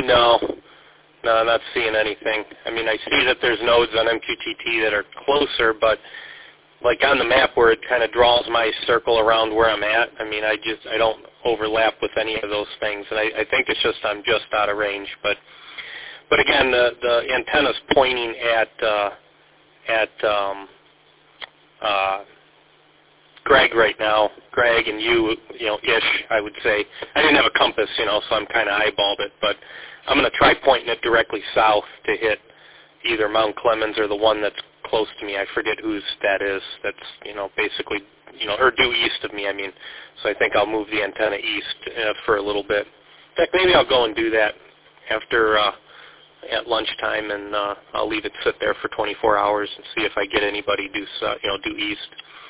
No, I'm not seeing anything. I mean, I see that there's nodes on MQTT that are closer, but like on the map where it kind of draws my circle around where I'm at, I mean, I don't overlap with any of those things, and I think it's just I'm just out of range. But again, the antenna's pointing at Greg right now. Greg and you know, ish, I would say. I didn't have a compass, you know, so I'm kind of eyeballed it, but I'm going to try pointing it directly south to hit either Mount Clemens or the one that's close to me. I forget whose that is. That's, you know, basically, you know, or due east of me, I mean. So I think I'll move the antenna east for a little bit. In fact, maybe I'll go and do that after at lunchtime, and I'll leave it sit there for 24 hours and see if I get anybody due east.